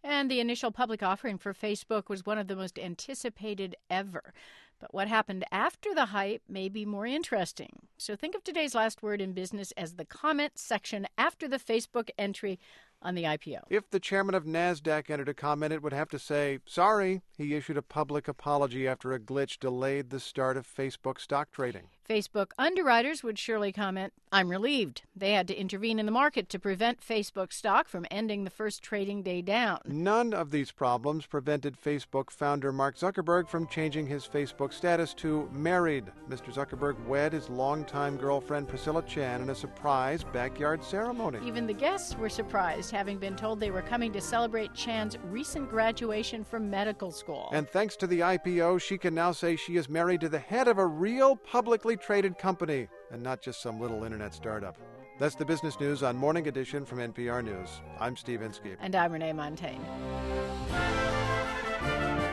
And the initial public offering for Facebook was one of the most anticipated ever. But what happened after the hype may be more interesting. So think of today's last word in business as the comment section after the Facebook entry on the IPO. If the chairman of NASDAQ entered a comment, it would have to say, sorry, he issued a public apology after a glitch delayed the start of Facebook stock trading. Facebook underwriters would surely comment, I'm relieved. They had to intervene in the market to prevent Facebook stock from ending the first trading day down. None of these problems prevented Facebook founder Mark Zuckerberg from changing his Facebook status to married. Mr. Zuckerberg wed his longtime girlfriend Priscilla Chan in a surprise backyard ceremony. Even the guests were surprised, having been told they were coming to celebrate Chan's recent graduation from medical school. And thanks to the IPO, she can now say she is married to the head of a real publicly traded company and not just some little internet startup. That's the business news on Morning Edition from NPR News. I'm Steve Inskeep. And I'm Renee Montagne.